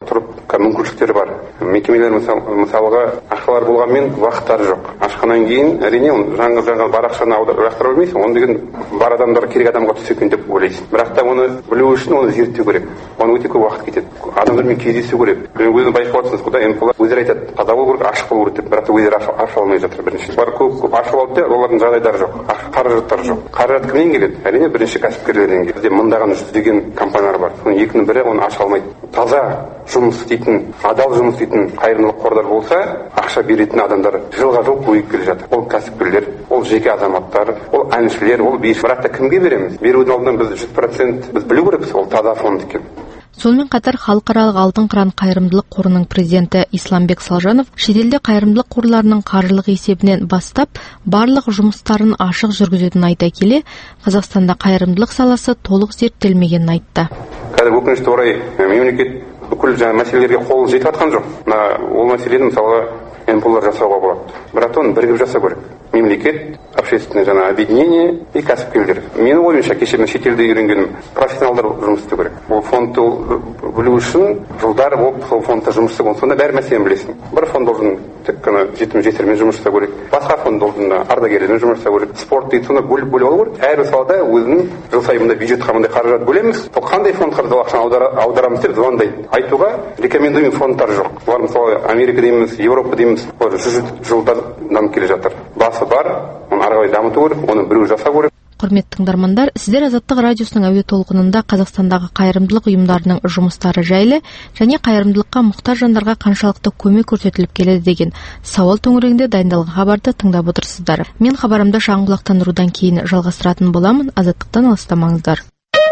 тұрып мүмкіншіліктері бар. Мекемелер мысалға ақшалар болғанмен уақыттары жоқ. Ашқаннан кейін әрине жаңа бар ақшаны аударып бермейсің. Оны деген бар адамдар керек адамға түссе екен деп ойлайсың. Бірақ та оны білу үшін оны зерттеу керек. Оны өте көп уақыт кетеді. Адамдармен кездесу керек. Өзіңіз байқап отырсыз, құда МПЛ өздері айтады, таза болу керек, ашық болу керек деп. Бірақ та өздері аша алмай жатыр бірінші. Олар көп ашып алды, олардың жағдайлары жоқ, қаражаттары жоқ. Қаражат кімнен келеді? Әрине бірінші кәсіпкерлерден келеді. Бізде мыңдаған жүздеген компаниялар бар. Соның екінің бірі оны аша алмайды. Таза жұмыс істейтін, адал жұмыс істейтін қайырымдылық қорлар болса, ақша беретін адамдар жылға жыл көбейіп келе жатыр. Ол кәсіпкерлер, ол жеке азаматтар, ол әншілер, ол биші. Бірақ та кімге береміз? Берудің алдынан біз 100% біз білу керекпіз, ол таза фонд екен. Сонымен қатар халықаралық Алтын қыран қайырымдылық қорының президенті Исламбек Салжанов шетелде қайырымдылық қорларының қаржылық есебінен бастап барлық жұмыстарын ашық жүргізетінін айта келе, Қазақстанда қайырымдылық саласы толық зерттелмегенін айтты. Қазір өкінішке орай мемлекет бүкіл мәселелерге қолы жетіп жатқан жоқ. Ол мәселені мысалы МПЛ-лар жасауға болады. Бірақ оны бірігіп жасау керек. Мемлекет, общественное объединение и кәсіпкерлер. Менің ойымша, кеше мен шетелде үйренгенім, профессионалдар жұмыс істеу керек. Ол фондты білу үшін жылдар болып сол фондта жұмыс істеу. Сонда бәр мәселені білесің. Бір фонд должен тек қана жетім-жесірмен жұмыс жасау керек. Басқа фонд должен ардагерлермен жұмыс жасау керек. Спорт дейді, соны бөліп алу керек. Әрбір салада өзінің жыл сайын бюджетқа мындай қаражат бөлеміз. Сол қандай фондқа ақшаны аударамыз деп звондайды. Айтуға рекомендуемый фондтар жоқ. Олар мысалы Америка дейміз, Европа дейміз, олар 100 жылдардан келе жатыр. Басы бар, оны ары қарай дамыту керек, оны біреу жасау керек. Құрметті тыңдармандар, сіздер Азаттық радиосының әуе толқынында Қазақстандағы қайырымдылық ұйымдарының жұмыстары жайлы және қайырымдылыққа мұқтаж жандарға қаншалықты көмек көрсетіліп келеді деген сауал төңірегінде дайындалған хабарды тыңдап отырсыздар. Мен хабарымды шаңғылақтандырудан кейін жалғастыратын боламын. Азаттықтан алыстамаңыздар.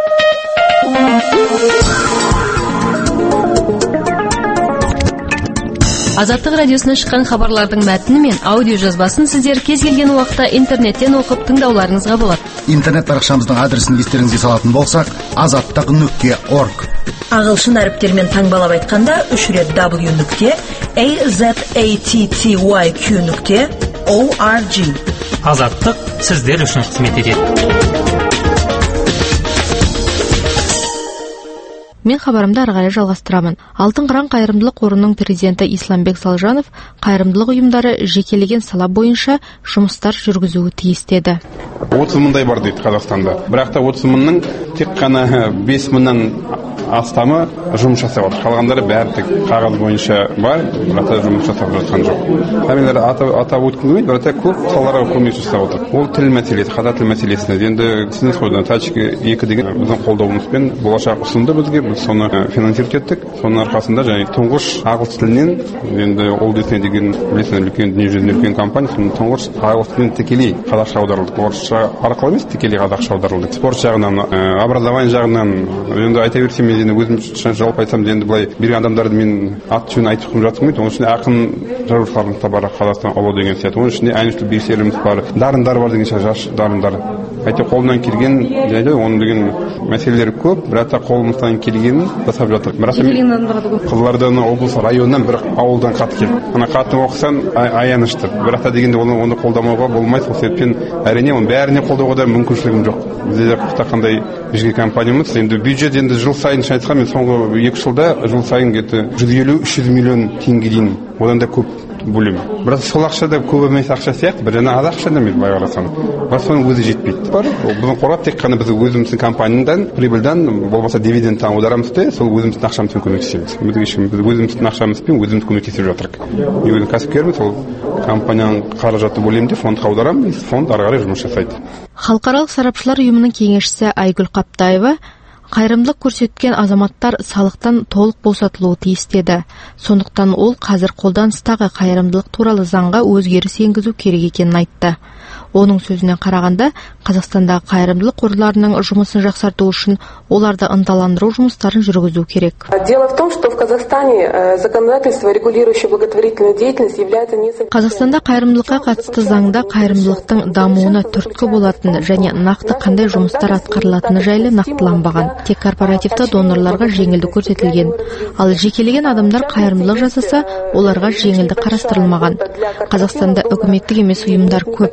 Азаттық радиосынан шыққан хабарлардың мәтіні мен аудио жазбасын сіздер кез келген уақытта интернеттен оқып тыңдауларыңызға болады. Интернет парақшамыздың адресін естеріңізге салатын болсақ, azattiq.org. Ағылшын әріптермен таңбалап айтқанда 3 рет w.azattiq.org. Азаттық сіздер үшін қызмет етеді. Мен хабарымды ары қарай жалғастырамын. Алтын қыран қайырымдылық қорының президенті Исламбек Салжанов қайырымдылық ұйымдары жекелеген сала бойынша жұмыстар жүргізуі тиіс деді. 30 мыңдай бар дейді Қазақстанда. Бірақ та 30 мыңның тек қана 5 мыңнан астамы жұмыс жасап отыр. Қалғандары бәрі тек қағаз бойынша бар, бірақ та жұмыс жасап жатқан жоқ. Фамилияларды атап өткім келмейді, бірақ та көп салаларға көмек жасап отыр. Ол тіл мәселесі, қазақ тіл мәселесіне. Енді сіздер қойдан тачки 2 деген біздің қолдауымызбен болашақ ұсынды бізге. Біз соны финансировать еттік. Соның арқасында және тұңғыш ағылшын тілінен, енді ол десіне деген білесіңіз үлкен дүниежүзінде үлкен компания, соның тұңғыш ағылшын тілінен тікелей қазақша аударылды. Орысша арқылы емес, тікелей қазақша аударылды. Спорт жағынан, образование жағынан, енді айта берсем, енді өзім жалпы айтсам, енді былай берген адамдарды мен аты жөнін айтып жатырмын. Оның ішінде ақын жазушыларымыз бар, Қазақстан ұлы деген сияқты. Оның ішінде әншілік белсенділеріміз бар, дарындар бар деген сияқты, жас дарындар. Әйтеу қолынан келген, оның деген мәселелері көп, бірақ та қолымыздан келгенін жасап жатыр. Қызылорданың облысы районынан бір ауылдан хат келді. Ана хатты оқысаң аянышты. Бірақ та дегенде оны қолдамауға болмайды. Сол себептен әрине оның бәріне қолдауға да мүмкіншілігім жоқ. Бізде қандай жеке компаниямыз. Енді бюджет енді жыл сайын айтсам, мен соңғы 2 жылда жыл сайын 150-300 миллион теңге дейін, одан да көп бөлем. Бірақ сол ақша да көп емес ақша сияқты, бір жаңа аз ақша да емес былай қарасаң. Бірақ соның өзі жетпейді. Біздің қорға тек қана біз өзіміздің компаниядан, прибыльдан, болмаса дивидендтан аударамыз да, сол өзіміздің ақшамызбен көмектесеміз. Біз өзіміздің ақшамызбен өзіміз көмектесіп жатырмыз. Мен өзім кәсіпкермін, сол компанияның қаражаты бөлемін де фондқа аударамын, фонд ары қарай жұмыс жасайды. Халықаралық сарапшылар ұйымының кеңесшісі Айгүл Қаптаева қайырымдылық көрсеткен азаматтар салықтан толық босатылуы тиіс деді. Сондықтан ол қазір қолданыстағы қайырымдылық туралы заңға өзгеріс енгізу керек екенін айтты. Оның сөзіне қарағанда, Қазақстандағы қайырымдылық қорларының жұмысын жақсарту үшін оларды ынталандыру жұмыстарын жүргізу керек. Дело в том, что в Казахстане законодательство, регулирующее благотворительную деятельность, является несколько... Қазақстанда қайырымдылыққа қатысты заңда қайырымдылықтың дамуына түрткі болатыны және нақты қандай жұмыстар атқарылатыны жайлы нақтыланбаған. Тек корпоративті донорларға жеңілдік көрсетілген. Ал жекелеген адамдар қайырымдылық жасаса, оларға жеңілдік қарастырылмаған. Қазақстанда үкіметтік емес ұйымдар көп. Бізде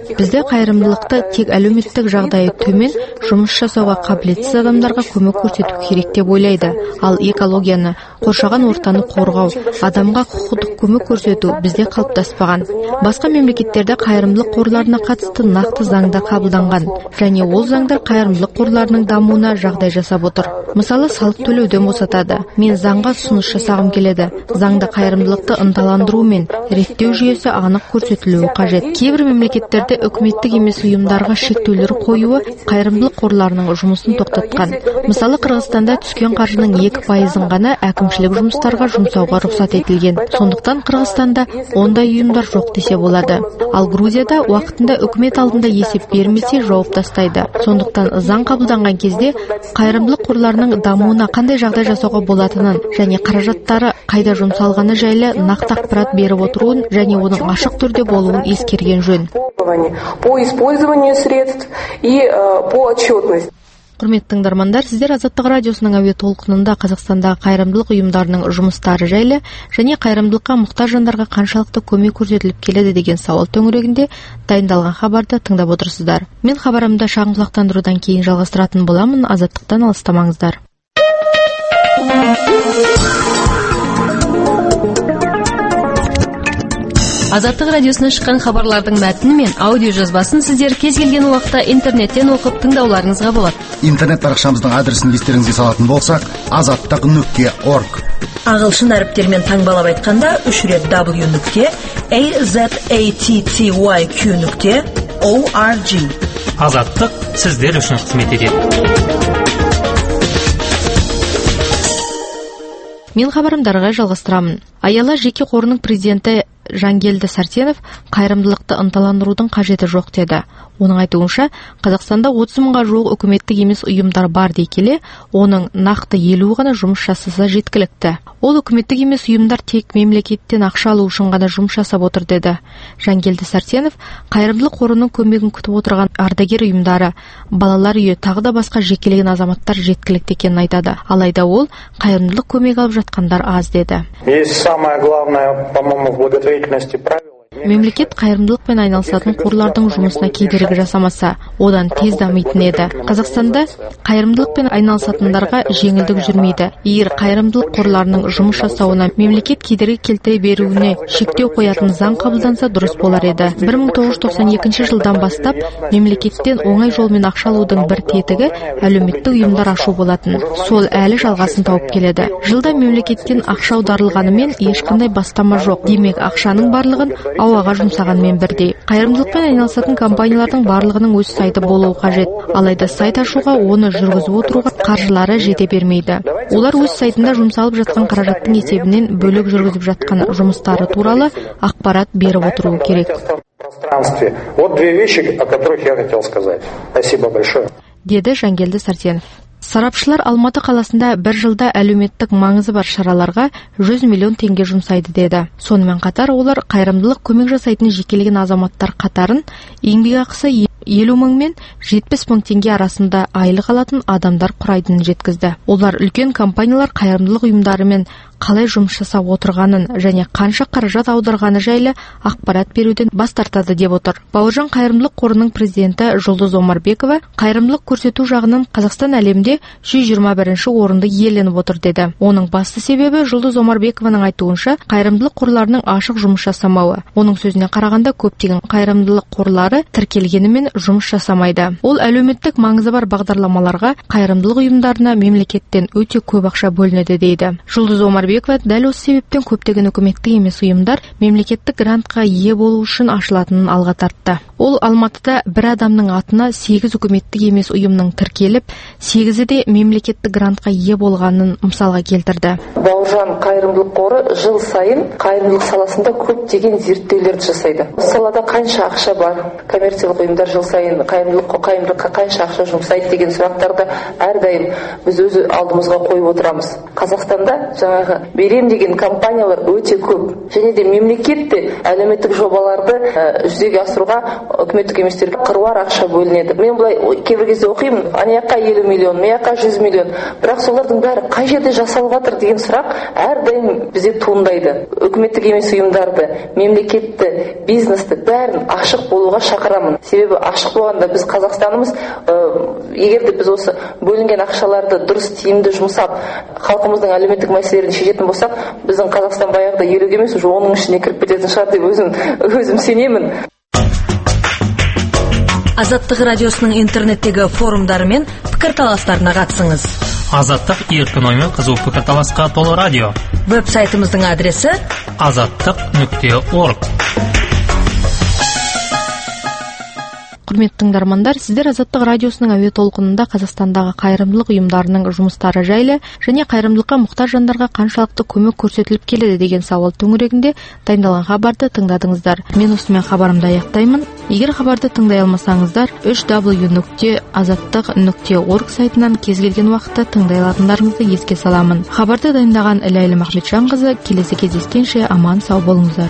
қайырымдылықты тек әлеуметтік жағдайы төмен, жұмыс жасауға қабілетсіз адамдарға көмек көрсету керек деп ойлайды. Ал экологияны, қоршаған ортаны қорғау, адамға құқықтық көмек көрсету бізде қалыптаспаған. Басқа мемлекеттерде қайырымдылық қорларына қатысты нақты заңдар қабылданған, және ол заңдар қайырымдылық қорларының дамуына жағдай жасап отыр. Мысалы, салық төлеуден босатады. Мен заңға ұсыныс жасағым келеді. Заңда қайырымдылықты ынталандыру мен реттеу жүйесі анық көрсетілуі қажет. Кейбір мемлекеттерде үкіметтік емес ұйымдарға шектеулер қоюы қайырымдылық қорларының жұмысын тоқтатқан. Мысалы, Қырғызстанда түскен қаржының 2% ғана әкімшілік жұмыстарға жұмсауға рұқсат етілген. Сондықтан Қырғызстанда ондай ұйымдар жоқ десе болады. Ал Грузияда уақытында үкімет алдында есеп бермесе жауап тастайды. Сондықтан заң қабылданған кезде қайырымдылық қорларының дамуына қандай жағдай жасауға болатынын және қаражаттары қайда жұмсалғаны жайлы нақты ақпарат беріп отыруын және оның ашық түрде болуын ескерген жөн. По использованию средств и по отчетности. Құрметті тыңдармандар, сіздер Азаттық радиосының әуе толқынында Қазақстандағы қайырымдылық ұйымдарының жұмыстары жайлы және қайырымдылыққа мұқтаж жандарға қаншалықты көмек көрсетіліп келеді деген сауал төңірегінде дайындалған хабарды тыңдап отырсыздар. Мен хабарымды шағын құлақтандырудан кейін жалғастыратын боламын. Азаттықтан алыстамаңыздар. Азаттық радиосынан шыққан хабарлардың мәтіні мен аудио жазбасын сіздер кез келген уақытта интернеттен оқып тыңдауларыңызға болады. Интернет парақшамыздың адресін естеріңізге салатын болсақ, azattiq.org. Ағылшын әріптермен таңбалап айтқанда 3 рет w.azattiq.org. Азаттық сіздер үшін қызмет етеді. Мен хабарымдарға жалғастырамын. Аяла жеке қорының президенті Жангелді Сәрсенов қайырымдылықты ынталандырудың қажеті жоқ деді. Оның айтуынша, Қазақстанда 30 мыңға жуық үкіметтік емес ұйымдар бар дей келе, оның нақты 50 ғана жұмыс жасаса жеткілікті. Ол үкіметтік емес ұйымдар тек мемлекеттен ақша алу үшін ғана жұмыс жасап отыр деді. Жангелді Сәрсенов қайырымдылық қорының көмегін күтіп отырған ардагер ұйымдары, балалар үйі, тағы да басқа жекелеген азаматтар жеткілікті екенін айтады. Алайда ол қайырымдылық көмек алып жатқандар аз деді. Самое главное, по-моему, в благотворительности правило. Мемлекет қайырымдылықпен айналысатын қорлардың жұмысына кедергі жасамаса, одан тез дамитын еді. Қазақстанда қайырымдылықпен айналысатындарға жеңілдік жүрмейді. Егер қайырымдылық қорларының жұмыс жасауына мемлекет кедергі келтіре беруіне шектеу қоятын заң қабылданса дұрыс болар еді. 1992 жылдан бастап мемлекеттен оңай жолмен ақша алудың бір тетігі әлеуметтік ұйымдар ашу болатын. Сол әлі жалғасын тауып келеді. Жылда мемлекеттен ақша аударылғанымен ешқандай бастама жоқ. Демек, ақшаның барлығын ауаға жұмсағанмен бірдей. Қайырымдылықпен айналысатын компаниялардың барлығының өз сайты болуы қажет. Алайда сайт ашуға, оны жүргізіп отыруға қаржылары жете бермейді. Олар өз сайтында жұмсалып жатқан қаражаттың есебінен бөлек жүргізіп жатқан жұмыстары туралы ақпарат беріп отыруы керек. Вот две вещи, о которых я хотел сказать. Спасибо большое. Деді Жангелді Сәрсенов. Сарапшылар Алматы қаласында бір жылда әлеуметтік маңызы бар шараларға 100 миллион теңге жұмсайды деді. Сонымен қатар олар қайырымдылық көмек жасайтын жекелеген азаматтар қатарын еңбекақысы 50 мың мен 70 мың теңге арасында айлық алатын адамдар құрайтынын жеткізді. Олар үлкен компаниялар қайырымдылық ұйымдарымен қалай жұмыс жасап отырғанын және қанша қаражат аударғаны жайлы ақпарат беруден бас тартады деп отыр. Бауыржан қайырымдылық қорының президенті Жұлдыз Омарбекова қайырымдылық көрсету жағынан Қазақстан әлемде 121 орынды иеленіп отыр деді. Оның басты себебі Жұлдыз Омарбекованың айтуынша қайырымдылық қорларының ашық жұмыс жасамауы. Оның сөзіне қарағанда көптеген қайырымдылық қорлары тіркелгенімен жұмыс жасамайды. Ол әлеуметтік маңызы бар бағдарламаларға қайырымдылық ұйымдарына мемлекеттен өте көп ақша бөлінеді дейді. Жұлдыз Омарбекова дәл осы себептен көптеген үкіметтік емес ұйымдар мемлекеттік грантқа ие болу үшін ашылатынын алға тартты. Ол Алматыда бір адамның атына 8 үкіметтік емес ұйымның тіркеліп, 8-і де мемлекеттік грантқа ие болғанын мысалға келтірді. Бауыржан қайырымдылық қоры жыл сайын қайырымдылық саласында көптеген зерттеулерді жасайды. Салада қанша ақша бар? Коммерциялық ұйымдар жыл сайын қайырымдылыққа қанша ақша жұмсайды деген сұрақтарды әрдайым біз өз алдымызға қойып отырамыз. Қазақстанда жаңағы берем деген компаниялар өте көп. Және де мемлекет те әлеуметтік жобаларды жүзеге асыруға үкіметтік еместерге қыруар ақша бөлінеді. Мен былай кейбір кезде оқимын, анаяққа 50 миллион, маяққа 100 миллион. Бірақ солардың бәрі қай жерде жасалып жатыр деген сұрақ әрдайым бізде туындайды. Үкіметтік емес ұйымдарды, мемлекетті, бизнесті бәрін ашық болуға шақырамын. Себебі ашық болғанда біз Қазақстанымыз, егер де біз осы бөлінген ақшаларды дұрыс тиімді жұмсап, халқымыздың әлеуметтік мәселелерін шешетін болсақ, біздің Қазақстан баяғыда 50-ге емес, уже оның ішіне кіріп кететін шығар деп өзім сенемін. Азаттық радиосының интернеттегі форумдары мен пікірталастарына қатысыңыз. Азаттық еркін оймен қызу пікірталасқа толы радио. Веб-сайтымыздың адресі azаттық.org. Құрметті тыңдармандар, сіздер Азаттық радиосының әуе толқынында Қазақстандағы қайырымдылық ұйымдарының жұмыстары жайлы және қайырымдылыққа мұқтаж жандарға қаншалықты көмек көрсетіліп келеді деген сауал төңірегінде дайындалған хабарды тыңдадыңыздар. Мен осымен хабарымды аяқтаймын. Егер хабарды тыңдай алмасаңыздар, www.azаттық.org сайтынан кез келген уақытта тыңдай алатындарыңызды еске саламын. Хабарды дайындаған Ләйлім Ахметжанқызы, келесі кездескенше аман сау болыңыздар.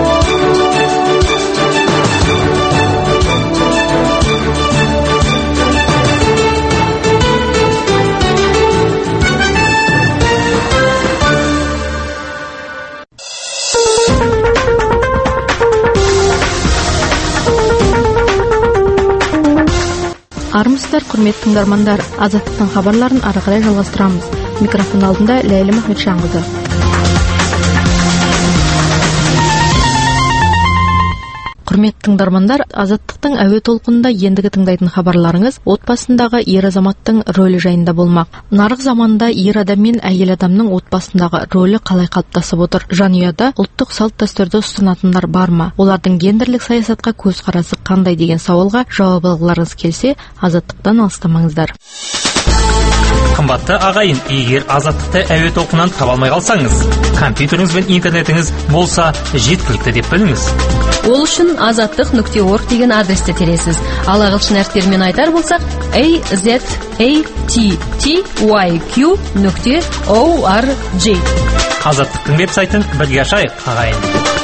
Армысыздар, құрметті тыңдармандар. Азаттықтың хабарларын ары қарай жалғастырамыз. Микрофон алдында Ләйлім Ахметжанқызы. Құрметті тыңдармандар, Азаттықтың әуе толқынында ендігі тыңдайтын хабарларыңыз отбасындағы ер азаматтың рөлі жайында болмақ. Нарық заманында ер адам мен әйел адамның отбасындағы рөлі қалай қалыптасып отыр? Жанұяда ұлттық салт-дәстүрді ұстанатындар бар ма? Олардың гендерлік саясатқа көзқарасы қандай деген сауалға жауап алғыларыңыз келсе, Азаттықтан алыстамаңыздар. Қымбатты ағайын, егер Азаттықты әуе толқынынан таба алмай қалсаңыз, компьютеріңіз бен интернетіңіз болса жеткілікті деп біліңіз. Ол үшін azаттық.org деген адресті тересіз. Ал ағылшын әріптерімен айтар болсақ, azattyq.org. Азаттықтың веб-сайтын бірге ашайық, ағайын.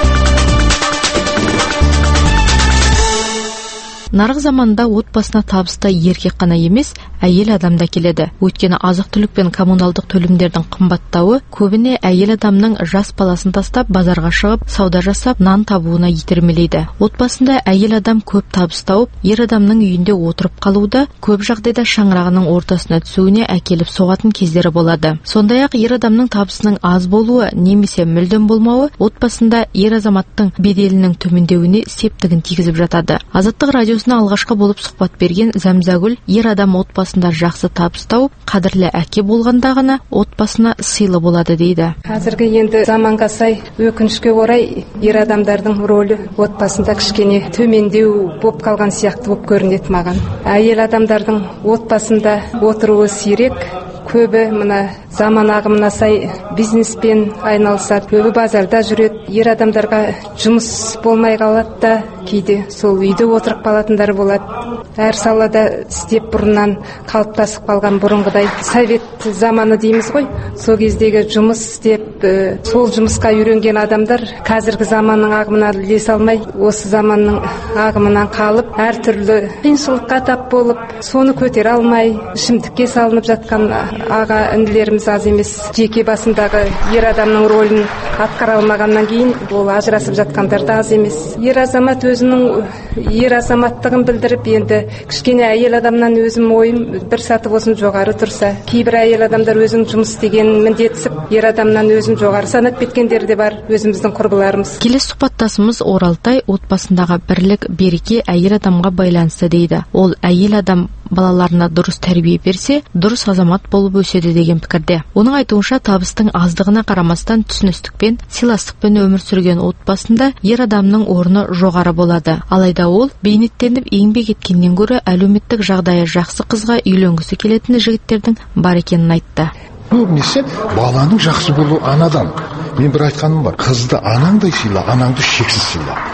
Нарық заманында отбасына табысты еркек қана емес, әйел адам да келеді. Өйткені азық-түлік пен коммуналдық төлемдердің қымбаттауы көбіне әйел адамның жас баласын тастап базарға шығып, сауда жасап, нан табуына итермелейді. Отбасында әйел адам көп табыс тауып, ер адамның үйінде отырып қалуды көп жағдайда шаңырағының ортасына түсуіне әкеліп соғатын кездері болады. Сондай-ақ ер адамның табысының аз болуы немесе мүлдем болмауы отбасында ер азаматтың беделінің төмендеуіне септігін тигізіп жатады. Азаттық радиосына алғашқы болып сұхбат берген Зәмзагүл, ер адам отбасында жақсы табыс тауып, қадірлі әке болғанда ғана отбасына сыйлы болады дейді. Қазіргі енді заманға сай, өкінішке орай, ер адамдардың рөлі отбасында кішкене төмендеу болып қалған сияқты болып көрінеді маған. Әйел адамдардың отбасында отыруы сирек, көбі мына заман ағымына сай бизнеспен айналысады, көбі базарда жүреді. Ер адамдарға жұмыс болмай қалады да, кейде сол үйде отырып қалатындар болады. Әр салада істеп бұрыннан қалыптасып қалған бұрынғыдай совет заманы дейміз ғой. Сол кездегі жұмыс істеп, сол жұмысқа үйренген адамдар қазіргі заманның ағымына ілесе алмай, осы заманның ағымынан қалып, әртүрлі қиыншылыққа тап болып, соны көтере алмай, ішімдікке салынып жатқан аға інілеріміз аз емес. Жеке басындағы ер адамның рөлін атқара алмағаннан кейін ол ажырасып жатқандар да аз емес. Ер азамат өзінің ер азаматтығын білдіріп, енді кішкене әйел адамнан өзім ойым бір саты болсын жоғары тұрса, кейбір әйел адамдар өзінің жұмыс істегенін міндетсіп, ер адамнан өзін жоғары санап кеткендер де бар, өзіміздің құрбыларымыз. Келесі сұхбаттасымыз Оралтай отбасындағы бірлік, береке әйел адамға байланысты дейді. Ол әйел адам балаларына дұрыс тәрбие берсе, дұрыс азамат болып өседі деген пікірде. Оның айтуынша, табыстың аздығына қарамастан түсіністікпен, сыйластықпен өмір сүрген отбасында ер адамның орны жоғары болады. Алайда ол бейнеттеніп еңбек еткеннен гөрі әлеуметтік жағдайы жақсы қызға үйленгісі келетін жігіттердің бар екенін айтты. Көбінесе баланың жақсы болуы анадан. Мен бір айтқаным бар, қызды анаңдай сыйла, анаңды шексіз сыйла.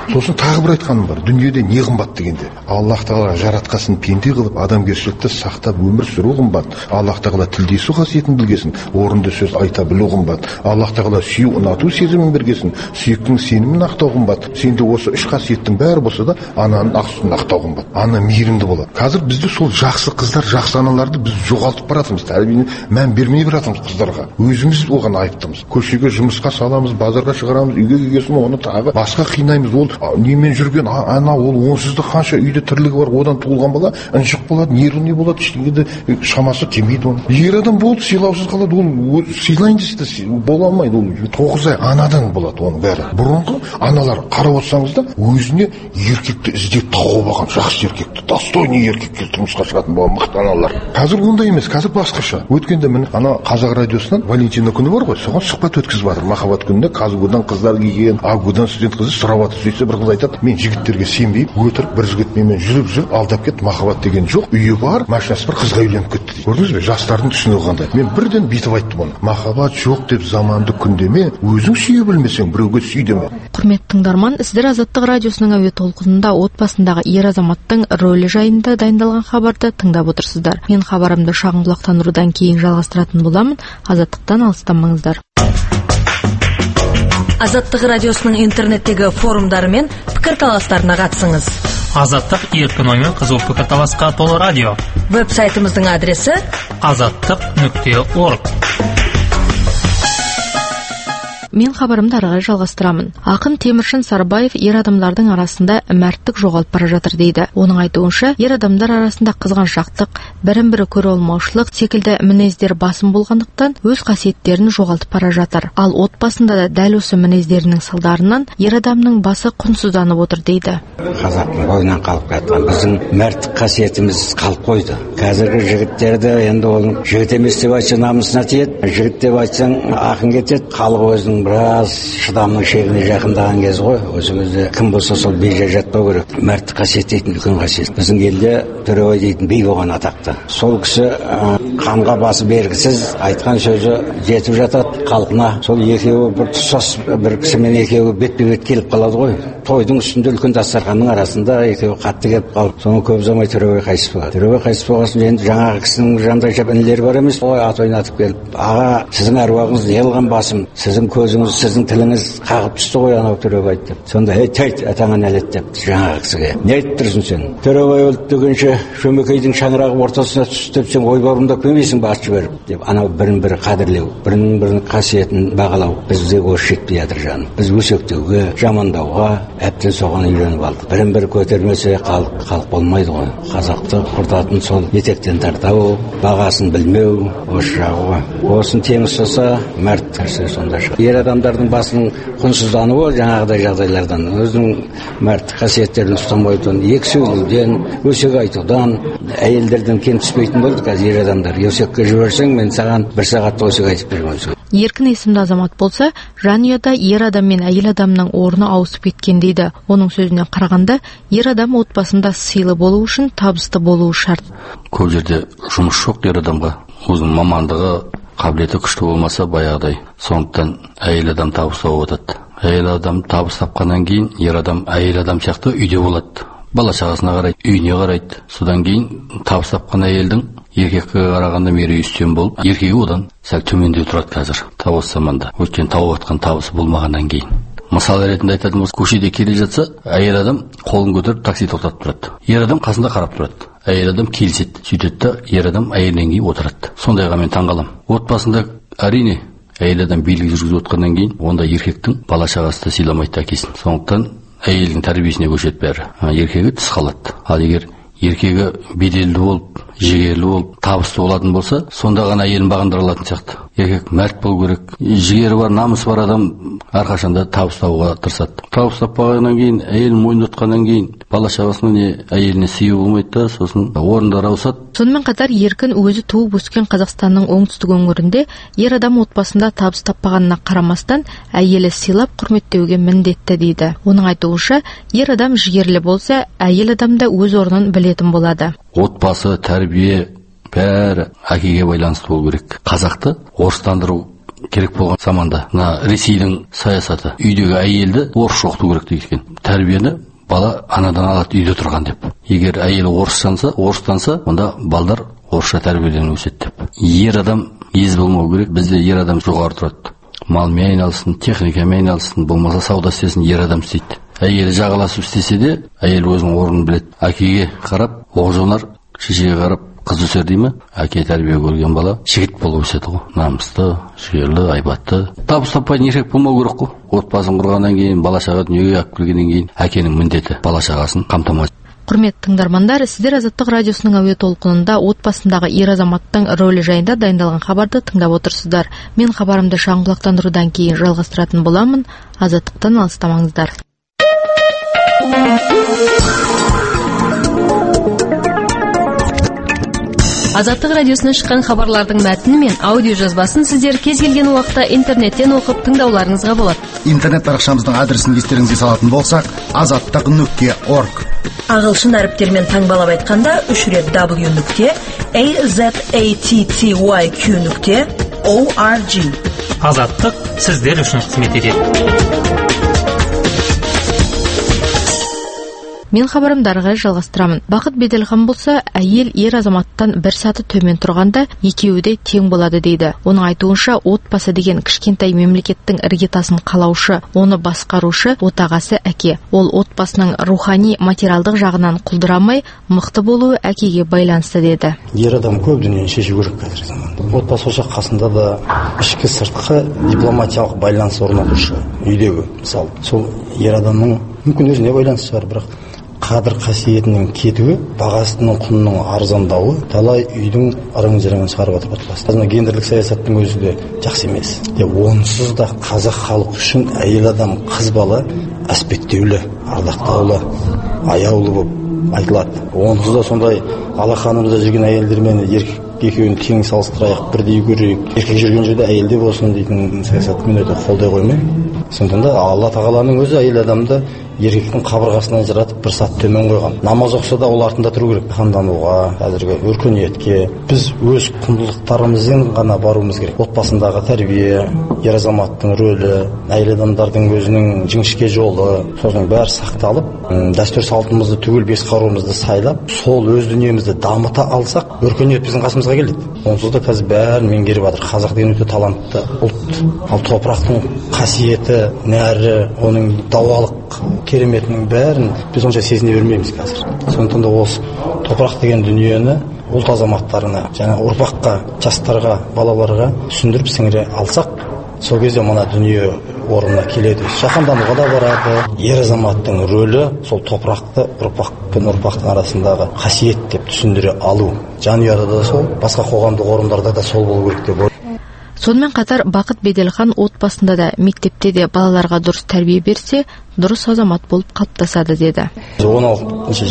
Сосын тағы бір айтқаным бар, дүниеде не қымбат дегенде, Аллах тағала жаратқасын пенде қылып адамгершілікті сақтап өмір сүру қымбат. Аллах тағала тілдесу қасиетін білгесін, орынды сөз айта білу қымбат. Аллах тағала сүю ұнату сезімін бергесін, сүйектің сенімін ақтау қымбат. Сенде осы үш қасиеттің бәрі болса да ананың ақ сүтін ақтау қымбат. Ана мейірімді болады. Қазір бізде сол жақсы қыздар, жақсы аналарды біз жоғалтып баратырмыз, тәрбиені мән бермей баратырмыз қыздарға. Өзіміз оған айыптымыз. Көшеге жұмысқа саламыз, базарға шығарамыз, үйге келгесін оны тағы басқа қинаймыз. Ол немен жүрген ана, ол онсызда қанша үйде тірлігі бар, одан туылған бала ынжық болады, нервный болады, ештеңеде шамасы келмейді оны. Ер адам болды, сыйлаусыз қалады, ол сыйлайын десе бола алмайды, ол 9 ай анадан болады оның бәрі. Бұрынғы аналар қарап отырсаңыз да өзіне еркекті іздеп тауып алған, жақсы еркекті, достойный еркекке тұрмысқа шығатын болған мықты аналар. Қазір ондай емес, қазір басқаша. Өткенде міне ана Қазақ радиосынан Валентина күні бар ғой, соған сұхбат өткізіп жатыр. Махаббат күнінде Казгудан қыздар келген, Агудан студент қызы сұрап жатыр. Сөйтсе бір қыз айтады, мен жігіттерге сенбеймін, өтірік бір жігіт менімен жүріп алдап кетті, махаббат деген жоқ, үйі бар, машинасы бар, қызға үйленіп кетті дейді. Көрдіңіз бе, жастардың түсінігі қандай? Мен бірден бүйтіп айттым оны. Махаббат жоқ деп заманды күндеме, өзің сүйе білмесең біреуге сүй деме. Құрметті тыңдарман, сіздер Азаттық радиосының әуе толқынында отбасындағы ер азаматтың рөлі жайында дайындалған хабарды тыңдап отырсыздар. Мен хабарымды шағын құлақтандырудан кейін жалғастыратын боламын. Азаттықтан алыстамаңыздар. Азаттық радиосының интернеттегі форумдары мен пікірталастарына қатысыңыз. Азаттық еркін оймен қызу пікірталасқа толы радио. Веб-сайтымыздың адресі azаттық.org. Мен хабарымды ары жалғастырамын. Ақын Теміршін Сарбаев ер адамдардың арасында мәрттік жоғалып бара жатыр дейді. Оның айтуынша, ер адамдар арасында қызғаншақтық, бірін-бірі көре алмаушылық секілді мінездер басым болғандықтан өз қасиеттерін жоғалтып бара жатыр. Ал отбасында да дәл осы мінездерінің салдарынан ер адамның басы құнсызданып отыр дейді. Қазақтың бойынан қалып жатқан біздің мәрттік қасиетіміз қалып қойды. Қазіргі жігіттерді енді оның жігіт емес деп айтса намысына тиеді, жігіт деп айтсаң ақын кетеді, халық өзінің біраз шыдамның шегіне жақындаған кез ғой. Осы кезде кім болса сол бейжай жатпау керек. Мәрттік қасиет дейтін үлкен қасиет. Біздің елде Төребай дейтін би болған атақты. Сол кісі қанға басы бергісіз айтқан сөзі жетіп жатады халқына. Сол екеуі бір тұсас бір кісімен екеуі бетпе-бет келіп қалады ғой. Тойдың үстінде үлкен дастарханның арасында екеуі қатты келіп қалып, соны көп ұзамай Төребай қайтыс болады. Төребай қайтыс болғасын енді жаңағы кісінің жандай жап інілері бар емес, ой ат ойнатып келіп, аға сіздің әруағыңыз неғылған басым, сіздің көзіңіз, сіздің тіліңіз қағып түсті ғой анау Төребай деп. Сонда тәйт атаңа нәлет деп жаңағы кісіге. Не айтып тұрсың сен? Төребай өлді дегенше шөмекейдің шаңырағы ортасына түсті деп сен ойбарымдап келмейсің ба ат жіберіп деп. Анау бірін-бірі қадірлеу, бірін-бірінің қасиетін бағалау бізде осы жетпей жатыр жаным. Біз өсектеуге, жамандауға әбден соған үйреніп алдық. Бірін-бірі көтермесе халық болмайды ғой. Қазақты құртатын сол етектен тартау, бағасын білмеу, осы жағы ғой. Осын теңіз болса мәрт нәрсе сонда шығады. Ер адамдардың басының құнсыздануы жаңағыдай жағдайлардан, өзінің мәрт қасиеттерін ұстамайтын, екі сөйлеуден, өсек айтудан, әйелдерден кем түспейтін болды қазір ер адамдар. Өсекке жіберсең, мен саған 1 сағатта өсек айтып беремін. Еркін есімді азамат болса, жанұяда ер адам мен әйел адамның орны ауысып кеткен дейді. Оның сөзіне қарағанда, ер адам отбасында сыйлы болу үшін табысты болуы шарт. Көп жерде жұмыс жоқ ер адамға. Өзінің мамандығы, қабілеті күшті болмаса баяғыдай. Сондықтан әйел адам табыс тауып жатады. Әйел адам табыс тапқаннан кейін, ер адам әйел адам сияқты үйде болады. Бала шағасына қарайды, үйіне қарайды. Содан кейін табыс тапқан әйелдің еркекке қарағанда мерейі үстем болып, еркегі одан сәл төмендеу тұрады қазір табыс заманда. Өйткені тауып жатқан табысы болмағаннан кейін. Мысал ретінде айтатын болсақ, көшеде келе жатса, әйел адам қолын көтеріп такси тоқтатып тұрады. Ер адам қасында қарап тұрады. Әйел адам келіседі. Сөйтеді де ер адам әйелінен кейін отырады. Сондайға мен таңғаламын. Отбасында әрине әйел адам билік жүргізіп отқаннан кейін, онда еркектің бала шағасы да сыйламайды әкесін. Сондықтан әйелдің тәрбиесіне көшеді бәрі. Еркегі тыс қалады. Ал егер еркегі беделді болып, жігерлі болып, табысты болатын болса, сонда ғана әйелін бағындыра алатын сияқты. Еркек мәрт болу керек. Жігері бар, намысы бар адам әрқашанда табыс табуға тырысады. Табыс таппағаннан кейін, әйелін мойындатқаннан кейін, бала шағасына не әйеліне сыйы болмайды да, сосын орындар ауысады. Сонымен қатар еркін өзі туып өскен Қазақстанның оңтүстік өңірінде ер адам отбасында табыс таппағанына қарамастан әйелі сыйлап құрметтеуге міндетті дейді. Оның айтуынша, ер адам жігерлі болса, әйел адам да өз орнын білетін болады. Отбасы, тәрбие бәрі әкеге байланысты болу керек. Қазақты орыстандыру керек болған заманда мына Ресейдің саясаты үйдегі әйелді орысша оқыту керек дейді екен. Тәрбиені бала анадан алады үйде тұрған деп. Егер әйел орыстанса, онда балдар орысша тәрбиеленіп өседі деп. Ер адам ез болмау керек. Бізде ер адам жоғары тұрады. Малмен айналсын, техникамен айналсын, болмаса сауда істесін, ер адам істейді. Әйел жағаласып істесе де, әйел өзінің орнын біледі. Әкеге қарап, оқ жонар, шешеге қарап қыз өсер дей ме? Әке тәрбие көрген бала жігіт болып өседі ғой. Намысты, жігерлі, айбатты. Табыс таппайтын еркек болмау керек қой. Отбасын құрғаннан кейін, бала шаға дүниеге алып келгеннен кейін әкенің міндеті бала шағасын қамтамасыз. Құрметті тыңдармандар, сіздер Азаттық радиосының әуе толқынында отбасындағы ер азаматтың рөлі жайында дайындалған хабарды тыңдап отырсыздар. Мен хабарымды шаңғылақтандырудан кейін жалғастыратын боламын. Азаттықтан алыстамаңыздар. Азаттық радиосынан шыққан хабарлардың мәтіні мен аудио жазбасын сіздер кез келген уақытта интернеттен оқып тыңдауларыңызға болады. Интернет парақшамыздың адресін естеріңізге салатын болсақ, azattiq.org. Ағылшын әріптермен таңбалап айтқанда 3 рет w.azattiq.org. Азаттық сіздер үшін қызмет етеді. Мен хабарымды ары қарай жалғастырамын. Бақыт Беделхан болса, әйел ер азаматтан бір саты төмен тұрғанда екеуі де тең болады дейді. Оның айтуынша, отбасы деген кішкентай мемлекеттің іргетасын қалаушы, оны басқарушы отағасы әке. Ол отбасының рухани, материалдық жағынан құлдырамай, мықты болуы әкеге байланысты деді. Ер адам көп дүниені шешу керек қазіргі заманда. Отбасы ошақ қасында да ішкі сыртқы дипломатиялық байланыс орнатушы үйдегі, мысалы. Сол ер адамның мүмкін өзіне байланысы шығар, бірақ қадір қасиетінің кетуі, бағасының құнының арзандауы талай үйдің ырың-жырыңын шығарып отыр отбасы. Гендерлік саясаттың өзі де жақсы емес. Онсыз да қазақ халық үшін әйел адам, қыз бала әспеттеулі, ардақтаулы, аяулы болып айтылады. Онсыз да сондай алақанымызда жүрген әйелдермен еркек екеуін тең салыстырайық, бірдей көрейік, еркек жүрген жерде әйелде болсын дейтін саясатты мен өте қолдай қоймаймын. Сондықтан да Алла тағаланың өзі әйел адамды еркектің қабырғасынан жаратып бір сат төмен қойған. Намаз оқыса да ол артында тұру керек. Хандануға, қазіргі өркениетке біз өз құндылықтарымызбен ғана баруымыз керек. Отбасындағы тәрбие, ер азаматтың рөлі, әйел адамдардың өзінің жіңішке жолы, соның бәрі сақталып, дәстүр салтымызды түгел бес қаруымызды сайлап, сол өз дүниемізді дамыта алсақ, өркениет біздің қасымызға келеді. Онсыз да қазір бәрін меңгеріп жатыр. Қазақ деген өте талантты ұлт. Ал топырақтың қасиеті, нәрі, оның дауалық кереметінің бәрін біз онша сезіне бермейміз қазір. Сондықтан да осы топырақ деген дүниені ұлт азаматтарына, және ұрпаққа, жастарға, балаларға түсіндіріп сіңіре алсақ, сол кезде мына дүние орнына келеді. Жаһандануға да барады. Ер азаматтың рөлі сол топырақты ұрпақ пен ұрпақтың арасындағы қасиет деп түсіндіре алу. Жанұяда да сол, басқа қоғамдық орындарда да сол болу керек деп ойлаймын. Сонымен қатар Бақыт Беделхан отбасында да, мектепте де балаларға дұрыс тәрбие берсе, дұрыс азамат болып қалыптасады деді. 16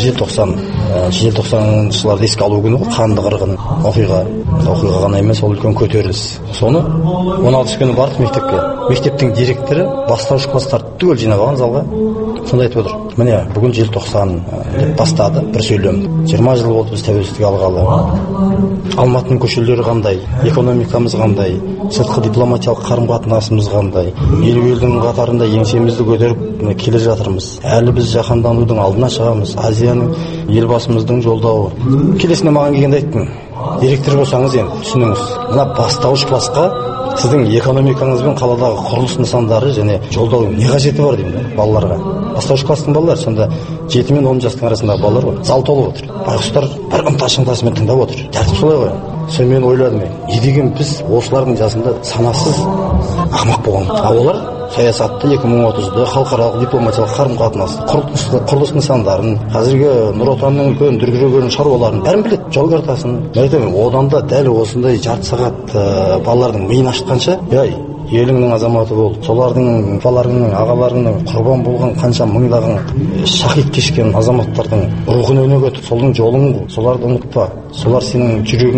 желтоқсан жылдарды еске алу күні қанды қырғын оқиға ғана емес, ол үлкен көтеріліс. Соны 16 күні бардық мектепке. Мектептің директоры бастауыш класстарды түгел жинап алған залға. Сонда айтып отыр: міне бүгін желтоқсан деп бастады бір сөйлем. 20 жыл болды біз тәуелсіздік алғалы. Алматының көшелері қандай, экономикамыз қандай, сыртқы дипломатиялық қарым-қатынасымыз қандай, елдің қатарында еңсемізді көтеріп келе жатырмыз. Әлі біз жаһанданудың алдына шығамыз. Азияның елбасымыздың жолдауы. Келесіне маған келгенде айттым: директор болсаңыз енді түсініңіз, мына бастауыш классқа сіздің экономикаңыз бен қаладағы құрылыс нысандары және жолдау не қажеті бар деймін балаларға. Бастауыш класстың балалары, сонда 7 мен 10 жастың арасындағы балалар бар. Зал толып отыр. Байғұстар бір ынта-шынтасымен тыңдап отыр. Тәртіп солай ғой. Сонымен ойладым, не деген біз осылардың жасында санасыз ақымақ болған. Олар саясатты 2030-да халықаралық дипломатиялық қарым-қатынасты, құрылыс нысандарын, қазіргі Нұр Отанның үлкен дүркіреген шаруаларын бәрін біледі, жол картасын. Одан да дәл осындай жарты сағат балалардың миын ашытқанша, еліңнің азаматы бол. Солардың, балаларыңның, ағаларыңның құрбан болған қанша мыңдаған шахид кешкен азаматтардың рухын өнеге тұт, солардың жолын қу, соларды ұмытпа. Солар сенің жүрегіңе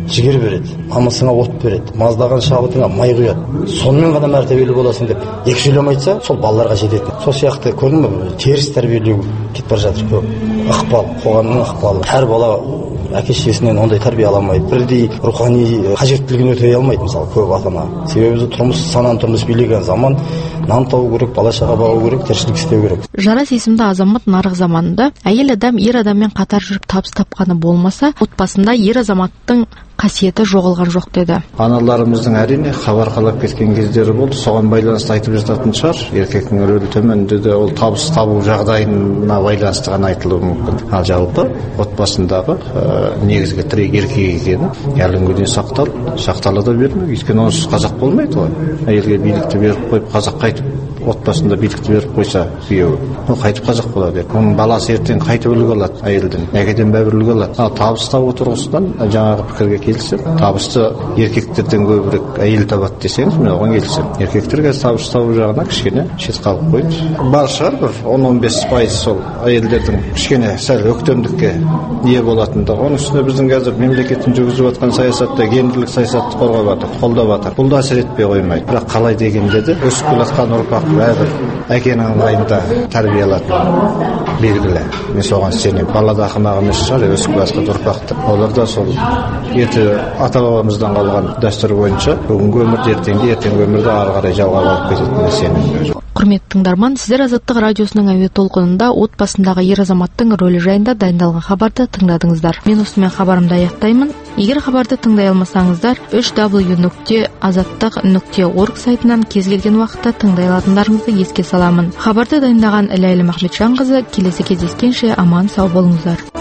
жігер береді, намысыңа от береді, маздаған шабытыңа май құяды, сонымен ғана мәртебелі боласың деп екі сөйлем айтса, сол балаларға жетеді. Сол сияқты көрдің бе, теріс тәрбиелеу кетіп бара жатыр көп. Ықпал, қоғамның ықпалы. Әр бала әке-шешесінен ондай тәрбие ала алмайды, бірдей рухани қажеттілігін өтей алмайды, мысалы көп ата-ана. Себебі тұрмыс, сананы тұрмыс билеген заман, нан табу керек, бала-шаға бағу керек, тіршілік істеу керек. Жарас есімді азамат нарық заманында әйел адам ер адаммен қатар жүріп табыс тапқаны болмаса, отбасында ер азаматтың қасиеті жоғалған жоқ деді. Аналарымыздың әрине хабар қалап кеткен кездері болды, соған байланысты айтып жататын шығар. Еркектің рөлі төмендеді де ол табыс табу жағдайына байланысты ғана айтылуы мүмкін. Ал жалпы отбасындағы негізгі тірек еркек екені әлі күнге дейін сақтала да бермек. Өйткені онсыз қазақ болмайды ғой. Әйелге билікті беріп қойып, қазақ қайтып отбасында билікті беріп қойса күйеуі, ол қайтып қазақ болады. Оның баласы ертең қайтып үлгі алады, әйелден, әкеден бәрібір үлгі алады. Ал табыс табу тұрғысынан жаңағы пікірге келсем, табысты еркектерден көбірек әйел табады десеңіз, мен оған келсем. Еркектер қазір табыс табу жағына кішкене шет қалып қойды. Бар шығар бір 10-15% сол әйелдердің кішкене сәл өктемдікке ие болатындығы. Оның үстіне біздің қазір мемлекеттің жүргізіп жатқан саясатта гендерлік саясатты қорғап жатыр, қолдап жатыр. Бұл да әсер етпей қоймайды. Бірақ қалай дегенде де өсіп келе жатқан ұрпақ бәрібір әкенің ыңғайында тәрбие алатыны белгілі. Мен соған сенемін. Балада ақымақ емес шығар, өсіп келе жатқан ұрпақты. Олар да сол ерте ата-бабамыздан қалған дәстүр бойынша бүгінгі өмірді ертеңгі өмірді ары қарай жалғап алып кететініне сенемін. Құрметті тыңдарман, сіздер Азаттық радиосының әуе толқынында отбасындағы ер азаматтың рөлі жайында дайындалған хабарды тыңдадыңыздар. Мен осымен хабарымды аяқтаймын. Егер хабарды тыңдай алмасаңыздар, www.azattiq.org сайтынан кез келген уақытта тыңдай алатындарыңызды еске саламын. Хабарды дайындаған Ләйлі Махметжанқызы. Келесі кездескенше аман сау болыңыздар.